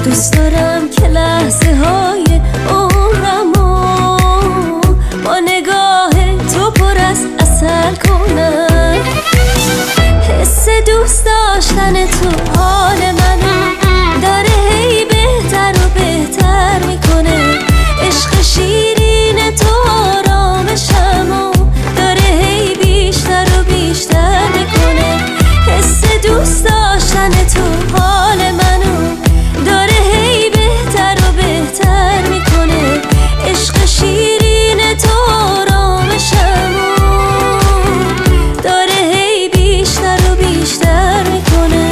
دوست دارم که لحظه های عمرمو با نگاه تو پر از عسل کنم. حس دوست داشتن تو حال منو داره هی بهتر و بهتر میکنه. عشق شیرین تو آرامشمو داره هی بیشتر و بیشتر میکنه. حس دوست داشتن تو حال منو داره هی بهتر و بهتر میکنه. عشق شیرین تو آرامشمو داره هی بیشتر و بیشتر میکنه.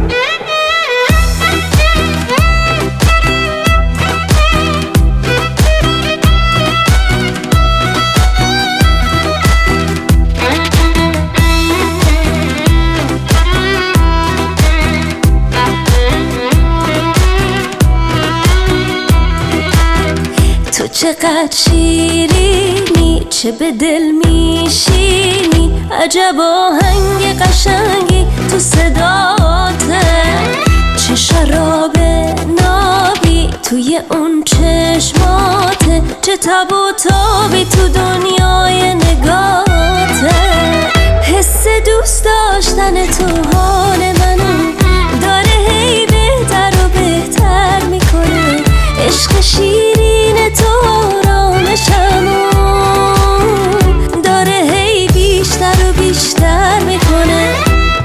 تو چقدر شیرینی، چه به دل میشینی، عجب آهنگ قشنگی تو صداته. چه شراب نابی توی اون چشماته، چه تب و تابی تو دنیای نگاته. حس دوست داشتن تو حال منو داره هی بهتر و بهتر میکنه. عشق شیرین تو آرامشمو داره هی بیشتر و بیشتر میکنه.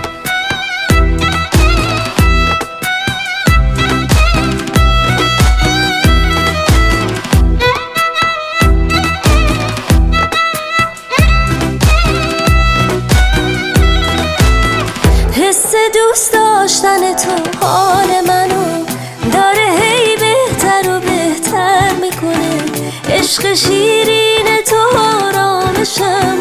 حس دوست داشتن تو حال منو داره هی بهتر و بهتر میکنه. عشق شیرین تو آرامشم